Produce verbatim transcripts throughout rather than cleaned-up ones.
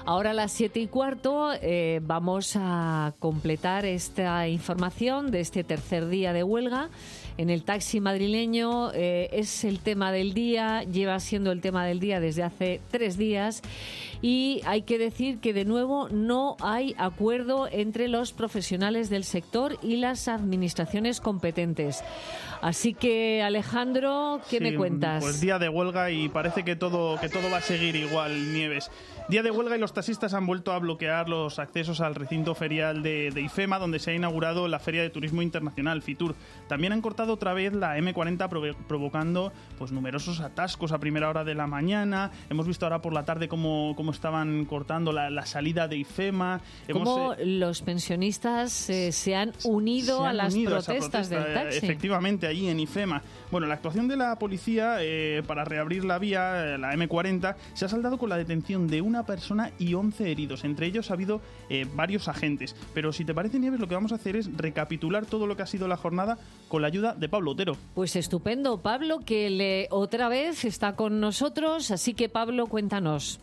Ahora a las siete y cuarto eh, vamos a completar esta información de este tercer día de huelga en el taxi madrileño. Eh, es el tema del día, lleva siendo el tema del día desde hace tres días y hay que decir que de nuevo no hay acuerdo entre los profesionales del sector y las administraciones competentes. Así que, Alejandro, ¿qué sí, me cuentas? Pues día de huelga y parece que todo, que todo va a seguir igual, Nieves. Día de huelga y los taxistas han vuelto a bloquear los accesos al recinto ferial de, de IFEMA, donde se ha inaugurado la Feria de Turismo Internacional, Fitur. También han cortado otra vez la eme cuarenta, provo- provocando pues numerosos atascos a primera hora de la mañana. Hemos visto ahora por la tarde cómo, cómo estaban cortando la, la salida de IFEMA. Cómo Hemos, eh, los pensionistas eh, se han unido se a han las unido a esa protestas protesta, del taxi. Efectivamente, allí en IFEMA. Bueno, la actuación de la policía eh, para reabrir la vía, eh, la eme cuarenta, se ha saldado con la detención de una persona y once heridos. Entre ellos ha habido eh, varios agentes. Pero si te parece, Nieves, lo que vamos a hacer es recapitular todo lo que ha sido la jornada con la ayuda de Pablo Otero. Pues estupendo, Pablo, que le, otra vez está con nosotros. Así que, Pablo, cuéntanos.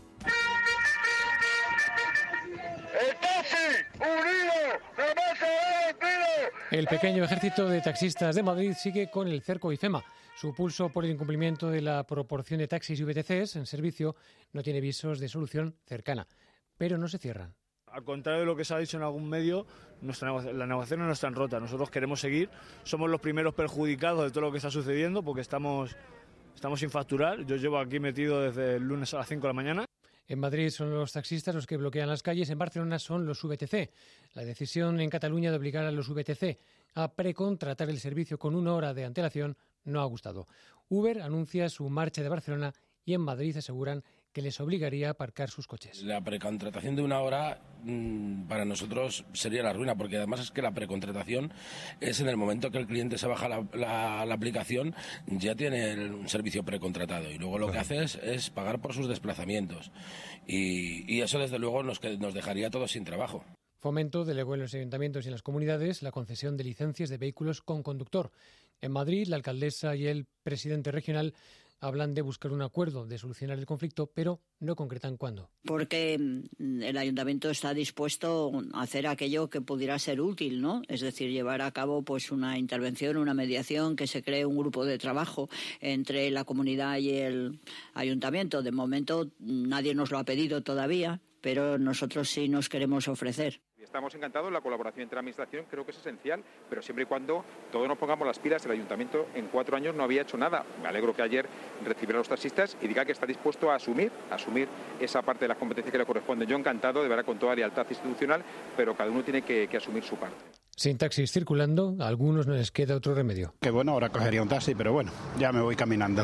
¡El taxi! ¡Unido! ¡No vas a ver el tiro! El pequeño ejército de taxistas de Madrid sigue con el cerco IFEMA. Su pulso por el incumplimiento de la proporción de taxis y ve te ces en servicio no tiene visos de solución cercana, pero no se cierran. Al contrario de lo que se ha dicho en algún medio, nuestra negocia- las negociaciones no están rotas. Nosotros queremos seguir. Somos los primeros perjudicados de todo lo que está sucediendo porque estamos, estamos sin facturar. Yo llevo aquí metido desde el lunes a las cinco de la mañana. En Madrid son los taxistas los que bloquean las calles, en Barcelona son los ve te ce. La decisión en Cataluña de obligar a los ve te ce a precontratar el servicio con una hora de antelación no ha gustado. Uber anuncia su marcha de Barcelona y en Madrid aseguran que les obligaría a aparcar sus coches. La precontratación de una hora mmm, para nosotros sería la ruina, porque además es que la precontratación es en el momento que el cliente se baja la, la, la aplicación, ya tiene el, un servicio precontratado y luego lo que hace es, es pagar por sus desplazamientos y, y eso desde luego nos, nos dejaría a todos sin trabajo. Fomento delegó en los ayuntamientos y en las comunidades la concesión de licencias de vehículos con conductor. En Madrid, la alcaldesa y el presidente regional hablan de buscar un acuerdo, de solucionar el conflicto, pero no concretan cuándo. Porque el ayuntamiento está dispuesto a hacer aquello que pudiera ser útil, ¿no? Es decir, llevar a cabo pues una intervención, una mediación, que se cree un grupo de trabajo entre la comunidad y el ayuntamiento. De momento nadie nos lo ha pedido todavía, pero nosotros sí nos queremos ofrecer. Estamos encantados, la colaboración entre la administración creo que es esencial, pero siempre y cuando todos nos pongamos las pilas. El ayuntamiento en cuatro años no había hecho nada. Me alegro que ayer recibiera a los taxistas y diga que está dispuesto a asumir, a asumir esa parte de las competencias que le corresponde. Yo encantado, de verdad, con toda lealtad institucional, pero cada uno tiene que, que asumir su parte. Sin taxis circulando, a algunos no les queda otro remedio. Que bueno, ahora cogería un taxi, pero bueno, ya me voy caminando.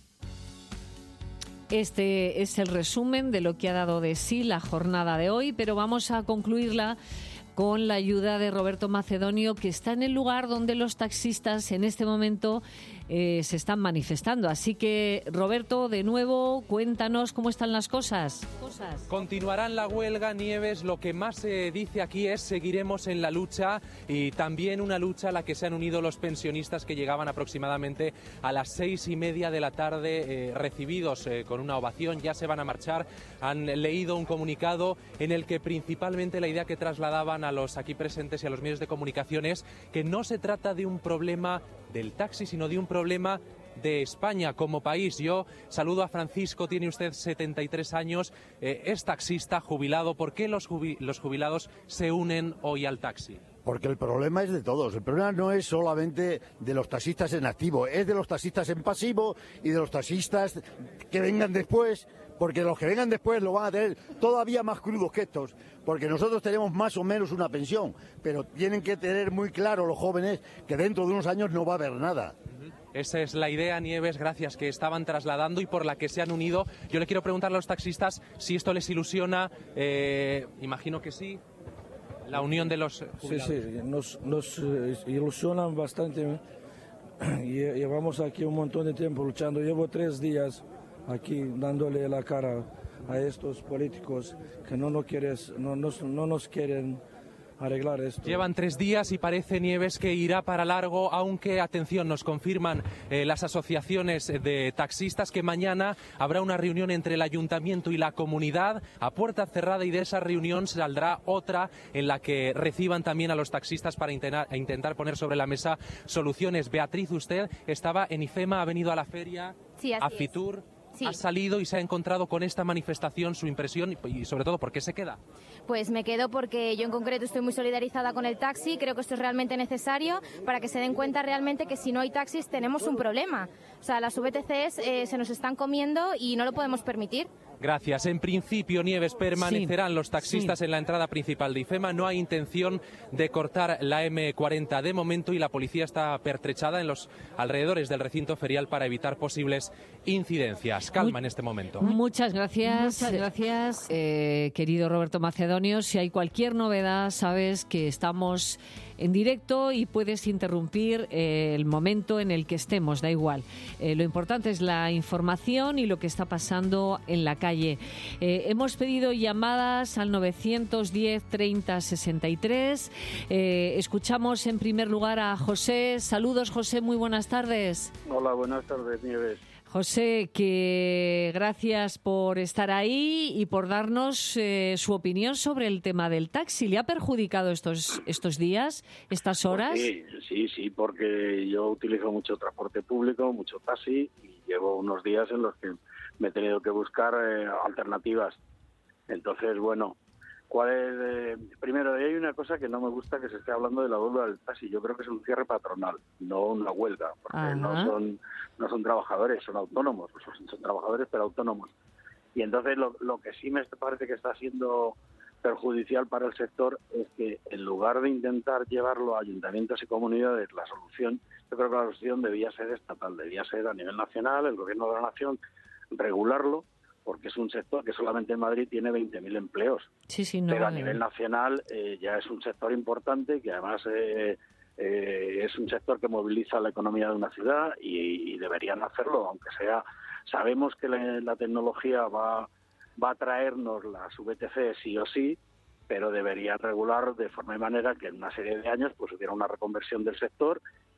Este es el resumen de lo que ha dado de sí la jornada de hoy, pero vamos a concluirla con la ayuda de Roberto Macedonio, que está en el lugar donde los taxistas en este momento eh, se están manifestando. Así que, Roberto, de nuevo, cuéntanos cómo están las cosas. cosas. Continuarán la huelga, Nieves. Lo que más se dice aquí es seguiremos en la lucha, y también una lucha a la que se han unido los pensionistas, que llegaban aproximadamente a las seis y media de la tarde, eh, recibidos eh, con una ovación. Ya se van a marchar. Han leído un comunicado en el que principalmente la idea que trasladaban a los aquí presentes y a los medios de comunicación es que no se trata de un problema del taxi, sino de un problema de España como país. Yo saludo a Francisco, tiene usted setenta y tres años, eh, es taxista, jubilado. ¿Por qué los, jubi- los jubilados se unen hoy al taxi? Porque el problema es de todos. El problema no es solamente de los taxistas en activo, es de los taxistas en pasivo y de los taxistas que vengan después, porque los que vengan después lo van a tener todavía más crudos que estos, porque nosotros tenemos más o menos una pensión, pero tienen que tener muy claro los jóvenes que dentro de unos años no va a haber nada. Esa es la idea, Nieves, gracias, que estaban trasladando y por la que se han unido. Yo le quiero preguntar a los taxistas si esto les ilusiona. Eh, imagino que sí. La unión de los jubilados. Sí, sí, nos, nos eh, ilusionan bastante. Llevamos aquí un montón de tiempo luchando. Llevo tres días aquí dándole la cara a estos políticos que no nos, quieres, no, nos, no nos quieren arreglar esto. Llevan tres días y parece, Nieves, que irá para largo, aunque, atención, nos confirman eh, las asociaciones de taxistas que mañana habrá una reunión entre el ayuntamiento y la comunidad a puerta cerrada, y de esa reunión saldrá otra en la que reciban también a los taxistas para intentar, intentar poner sobre la mesa soluciones. Beatriz, usted estaba en IFEMA, ha venido a la feria, sí, a Fitur. Sí. Ha salido y se ha encontrado con esta manifestación, su impresión y, y sobre todo, ¿por qué se queda? Pues me quedo porque yo en concreto estoy muy solidarizada con el taxi, creo que esto es realmente necesario para que se den cuenta realmente que si no hay taxis tenemos un problema. O sea, las V T Cs eh, se nos están comiendo y no lo podemos permitir. Gracias. En principio, Nieves, permanecerán sí, los taxistas sí. en la entrada principal de IFEMA. No hay intención de cortar la eme cuarenta de momento y la policía está pertrechada en los alrededores del recinto ferial para evitar posibles incidencias. Calma Muy, en este momento. Muchas gracias. Muchas gracias. Eh, querido Roberto Macedonio, si hay cualquier novedad, sabes que estamos en directo y puedes interrumpir eh, el momento en el que estemos, da igual. Eh, lo importante es la información y lo que está pasando en la calle. Eh, hemos pedido llamadas al novecientos diez treinta sesenta y tres. Eh, escuchamos en primer lugar a José. Saludos, José, muy buenas tardes. Hola, buenas tardes, Nieves. José, que gracias por estar ahí y por darnos eh, su opinión sobre el tema del taxi. ¿Le ha perjudicado estos estos días, estas horas? Pues sí, sí, sí, porque yo utilizo mucho transporte público, mucho taxi, y llevo unos días en los que me he tenido que buscar eh, alternativas. Entonces, bueno, ¿cuál es? Eh, primero, hay una cosa que no me gusta, que se esté hablando de la huelga del taxi. Yo creo que es un cierre patronal, no una huelga, porque Ajá. no son no son trabajadores, son autónomos, son, son trabajadores pero autónomos. Y entonces lo, lo que sí me parece que está siendo perjudicial para el sector es que en lugar de intentar llevarlo a ayuntamientos y comunidades, la solución, yo creo que la solución debía ser estatal, debía ser a nivel nacional, el gobierno de la nación regularlo, porque es un sector que solamente en Madrid tiene veinte mil empleos. Sí, sí, no, pero a nivel nacional eh, ya es un sector importante, que además eh, eh, es un sector que moviliza la economía de una ciudad y, y deberían hacerlo, aunque sea... Sabemos que la, la tecnología va, va a traernos las V T C sí o sí, pero deberían regular de forma y manera que en una serie de años pues hubiera una reconversión del sector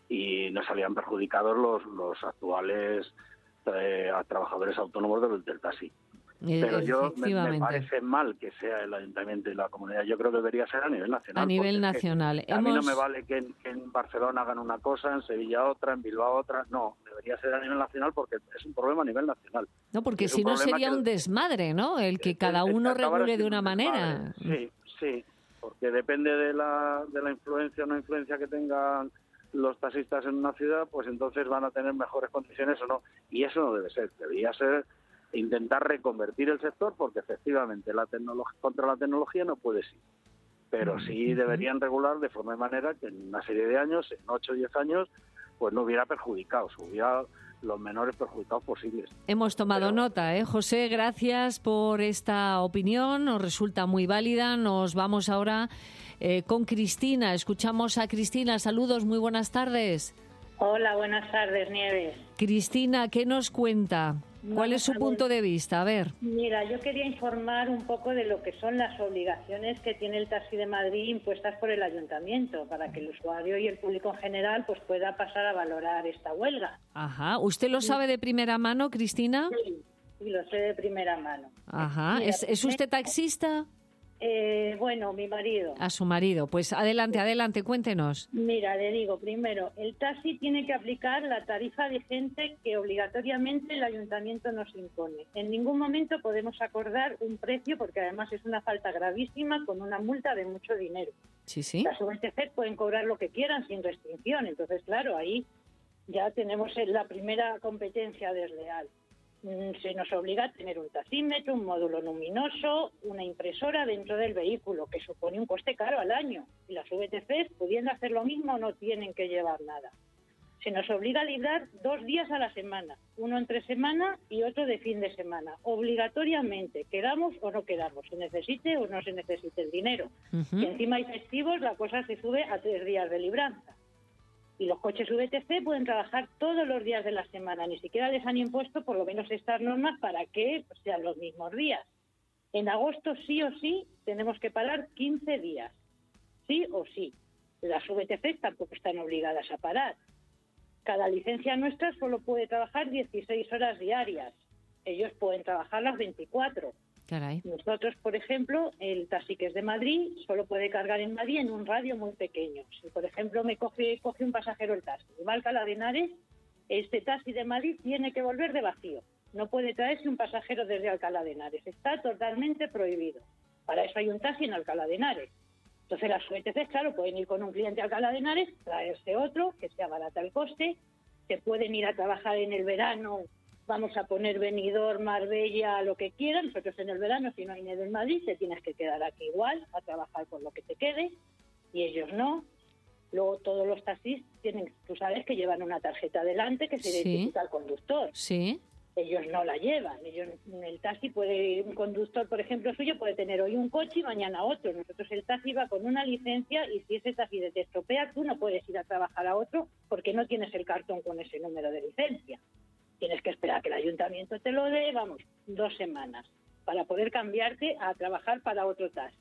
y no salían perjudicados los, los actuales eh, a trabajadores autónomos del, del taxi. Pero yo me, me parece mal que sea el ayuntamiento y la comunidad. Yo creo que debería ser a nivel nacional. A nivel nacional. A mí no me vale que en, que en Barcelona hagan una cosa, en Sevilla otra, en Bilbao otra. No, debería ser a nivel nacional porque es un problema a nivel nacional. No, porque si no sería un desmadre, ¿no? El que cada uno regule de una manera. Sí, sí, porque depende de la, de la influencia o no influencia que tengan los taxistas en una ciudad, pues entonces van a tener mejores condiciones o no. Y eso no debe ser. Debería ser intentar reconvertir el sector, porque efectivamente la tecnología, contra la tecnología no puede ir, pero sí deberían regular de forma y manera que en una serie de años, en ocho o diez años, pues no hubiera perjudicados, hubiera los menores perjudicados posibles. Hemos tomado pero... nota, ¿eh? José, gracias por esta opinión, nos resulta muy válida. Nos vamos ahora eh, con Cristina, escuchamos a Cristina. Saludos, muy buenas tardes. Hola, buenas tardes, Nieves. Cristina, ¿qué nos cuenta? ¿Cuál es su punto de vista? A ver. Mira, yo quería informar un poco de lo que son las obligaciones que tiene el Taxi de Madrid impuestas por el Ayuntamiento, para que el usuario y el público en general pues pueda pasar a valorar esta huelga. Ajá. ¿Usted lo sabe de primera mano, Cristina? Sí, sí, lo sé de primera mano. Ajá. Mira, ¿Es, ¿Es usted taxista? Eh, bueno, mi marido. A su marido. Pues adelante, adelante, cuéntenos. Mira, le digo, primero, el taxi tiene que aplicar la tarifa vigente que obligatoriamente el ayuntamiento nos impone. En ningún momento podemos acordar un precio, porque además es una falta gravísima con una multa de mucho dinero. Sí, sí. Las V T C pueden cobrar lo que quieran sin restricción. Entonces, claro, ahí ya tenemos la primera competencia desleal. Se nos obliga a tener un taxímetro, un módulo luminoso, una impresora dentro del vehículo, que supone un coste caro al año. Y las V T Cs, pudiendo hacer lo mismo, no tienen que llevar nada. Se nos obliga a librar dos días a la semana, uno entre semana y otro de fin de semana, obligatoriamente, queramos o no queramos, se necesite o no se necesite el dinero. Uh-huh. Y encima hay festivos, la cosa se sube a tres días de libranza. Y los coches V T C pueden trabajar todos los días de la semana, ni siquiera les han impuesto por lo menos estas normas para que sean los mismos días. En agosto sí o sí tenemos que parar quince días. sí o sí. Las V T Cs tampoco están obligadas a parar. Cada licencia nuestra solo puede trabajar dieciséis horas diarias. Ellos pueden trabajar las veinticuatro. Caray. Nosotros, por ejemplo, el taxi que es de Madrid solo puede cargar en Madrid en un radio muy pequeño. Si, por ejemplo, me coge, coge un pasajero el taxi y va a Alcalá de Henares, este taxi de Madrid tiene que volver de vacío. No puede traerse un pasajero desde Alcalá de Henares. Está totalmente prohibido. Para eso hay un taxi en Alcalá de Henares. Entonces las V T Cs, claro, pueden ir con un cliente a Alcalá de Henares, traerse otro, que sea barata el coste, se pueden ir a trabajar en el verano, vamos a poner Benidorm, Marbella, lo que quieran. Nosotros en el verano, si no hay nieve en Madrid, te tienes que quedar aquí igual, a trabajar con lo que te quede, y ellos no. Luego todos los taxis tienen, tú sabes que llevan una tarjeta delante que se Sí. identifica al conductor. Sí. Ellos no la llevan. Ellos, el taxi puede, un conductor, por ejemplo, suyo puede tener hoy un coche y mañana otro. Nosotros el taxi va con una licencia y si ese taxi te estropea, tú no puedes ir a trabajar a otro porque no tienes el cartón con ese número de licencia. Tienes que esperar a que el ayuntamiento te lo dé, vamos, dos semanas para poder cambiarte a trabajar para otro taxi.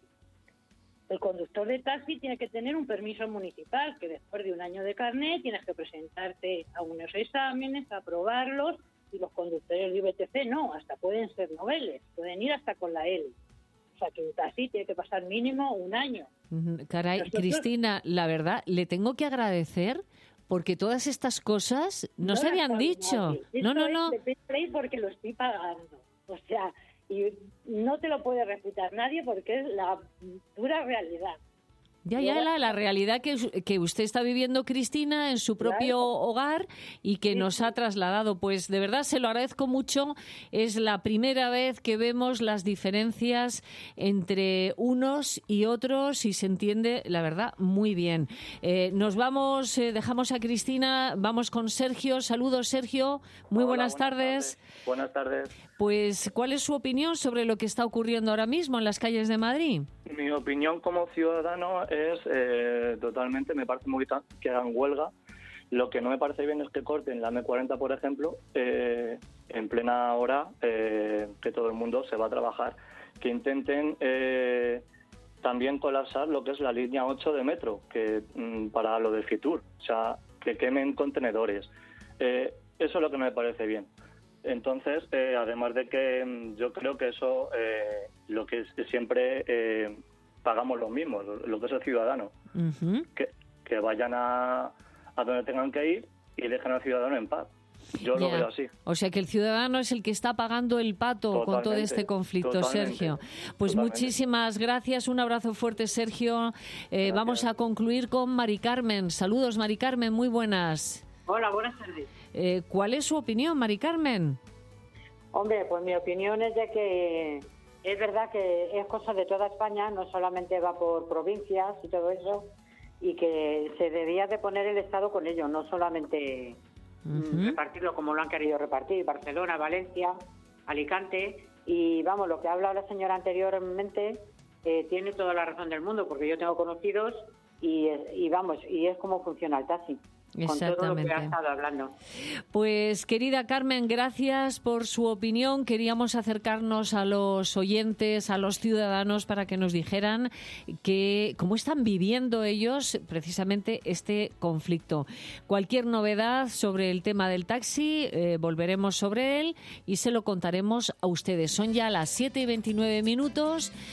El conductor de taxi tiene que tener un permiso municipal, que después de un año de carnet tienes que presentarte a unos exámenes, aprobarlos. Y los conductores de V T C no, hasta pueden ser noveles, pueden ir hasta con la L. O sea que un taxi tiene que pasar mínimo un año. Ujú. Caray, Nosotros- Cristina, la verdad, le tengo que agradecer porque todas estas cosas no, se las habían sabe dicho. nadie. No, Esto no, es no. de P tres porque lo estoy pagando. O sea, y no te lo puede refutar nadie porque es la pura realidad. Ya, ya, la, la realidad que, que usted está viviendo, Cristina, en su propio hogar y que nos ha trasladado. Pues de verdad se lo agradezco mucho. Es la primera vez que vemos las diferencias entre unos y otros y se entiende, la verdad, muy bien. Eh, nos vamos, eh, dejamos a Cristina, vamos con Sergio. Saludos, Sergio. Muy Hola, buenas, tardes. tardes. Buenas tardes. Pues, ¿cuál es su opinión sobre lo que está ocurriendo ahora mismo en las calles de Madrid? Mi opinión como ciudadano es eh, totalmente, me parece muy bien que hagan huelga. Lo que no me parece bien es que corten la eme cuarenta, por ejemplo, eh, en plena hora eh, que todo el mundo se va a trabajar. Que intenten eh, también colapsar lo que es la línea ocho de metro, que mm, para lo de Fitur, o sea, que quemen contenedores. Eh, eso es lo que no me parece bien. Entonces, eh, además de que mm, yo creo que eso, eh, lo que es que siempre eh, pagamos los mismos, lo, lo que es el ciudadano, Ujú. que, que vayan a, a donde tengan que ir y dejen al ciudadano en paz. Yo lo Ya. veo así. O sea que el ciudadano es el que está pagando el pato con todo Totalmente, este conflicto, totalmente, Sergio. Pues totalmente. muchísimas gracias, un abrazo fuerte, Sergio. Eh, vamos a concluir con Mari Carmen. Saludos, Mari Carmen, muy buenas. Hola, buenas tardes. Eh, ¿Cuál es su opinión, Mari Carmen? Hombre, pues mi opinión es de que es verdad que es cosa de toda España, no solamente va por provincias y todo eso, y que se debía de poner el Estado con ello, no solamente mm, Ujú. repartirlo como lo han querido repartir, Barcelona, Valencia, Alicante, y vamos, lo que ha hablado la señora anteriormente eh, tiene toda la razón del mundo, porque yo tengo conocidos y, y vamos, y es como funciona el taxi. Con todo lo que Exactamente. ha estado hablando. Pues querida Carmen, gracias por su opinión. Queríamos acercarnos a los oyentes, a los ciudadanos, para que nos dijeran que cómo están viviendo ellos precisamente este conflicto. Cualquier novedad sobre el tema del taxi, eh, volveremos sobre él y se lo contaremos a ustedes. Son ya las siete y veintinueve minutos.